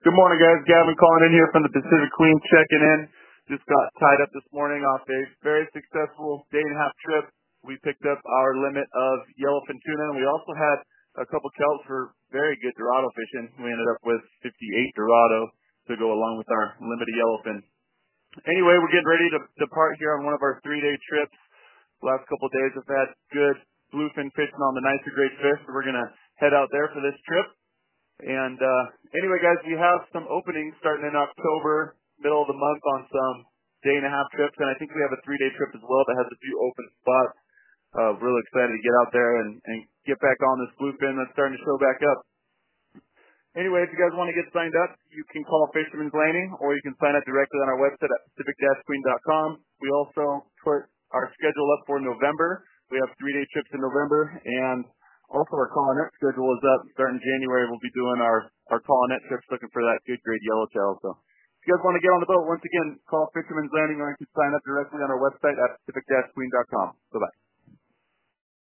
Good morning, guys. Gavin calling in here from the Pacific Queen, checking in. Just got tied up this morning off a very successful day and a half trip. We picked up our limit of yellowfin tuna, and we also had a couple kelps for very good Dorado fishing. We ended up with 58 Dorado to go along with our limit of yellowfin. Anyway, we're getting ready to depart here on one of our 3-day trips. The last couple of days have had good bluefin fishing on the nicer grade fish, so we're going to head out there for this trip. And anyway, guys, we have some openings starting in October, middle of the month, on some day and a half trips, and I think we have a 3-day trip as well that has a few open spots. Really excited to get out there and get back on this bluefin that's starting to show back up. Anyway, if you guys want to get signed up, you can call Fisherman's Landing, or you can sign up directly on our website at pacific-queen.com. We also put our schedule up for November. We have 3-day trips in November, and also our call-in-net schedule is up. Starting January, we'll be doing our call-in-net trips looking for that good grade yellowtail. So if you guys want to get on the boat, once again, call Fisherman's Landing, or you can sign up directly on our website at pacific-queen.com. Bye-bye.